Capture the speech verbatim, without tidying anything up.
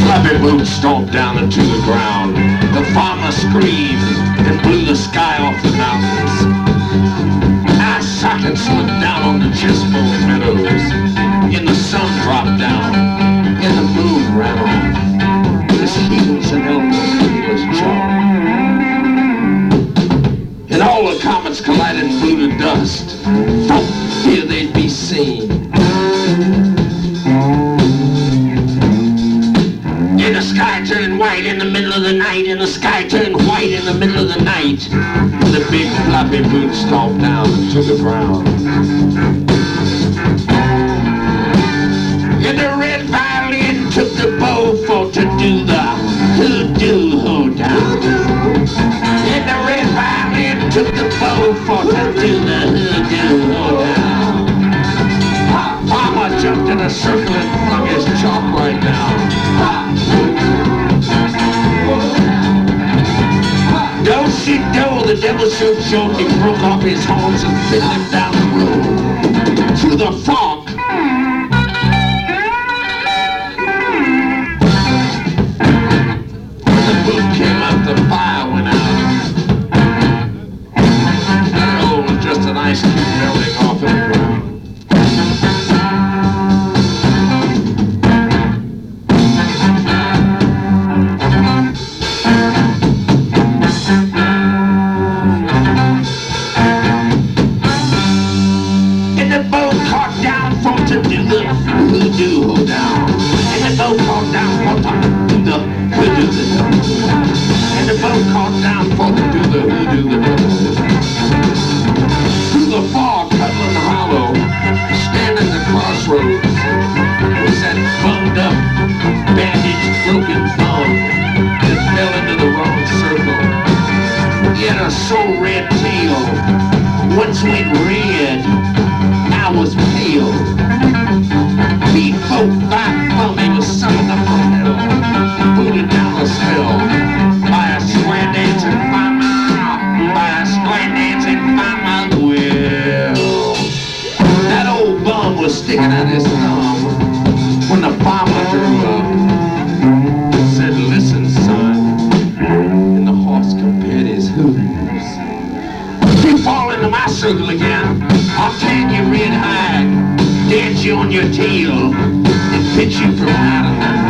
fluffy boots stomped down into the ground. The farmer screamed and blew the sky off the mountains. Eye sockets slipped down on the chestbone meadows. And the sun dropped down and the moon ran off. His heels and elbows he was jarred. And all the comets collided and blew to dust. Folk here they'd be seen. And the sky turned white in the middle of the night. And the sky turned white in the middle of the night. And the big floppy boots stomped down to the ground. And the red violin took the bow for to do the hoodoo ho-down. And the red violin took the bow for to do the hoodoo ho-down. Farmer jumped in a circle and flung his chalk right down. Do-si-do, the devil shook joke. He broke off his horns and fiddled him down the road to the fog. When the moon came up, the fire went out. The oil was just an ice cube melting off in the ground. To do the hoodoo ho down, and the boat called down for to do the hoodoo the and the boat called down for to do the hoodoo the through the fog, Cutland Hollow, standing at the crossroads, was that bunged up, bandaged, broken thumb that fell into the wrong circle. He had a sore red tail, once went red, now was pale. Beat folk by thumb, he was summing up from hell, booted down the spell by a square dancing farmer, by a square dancing farmer. Well, that old bum was sticking out his thumb when the farmer drew up and said, "Listen, son," and the horse compared his hooves. "You fall into my circle again, I'll tan you red hide, dance you on your tail, and pitch you from out of the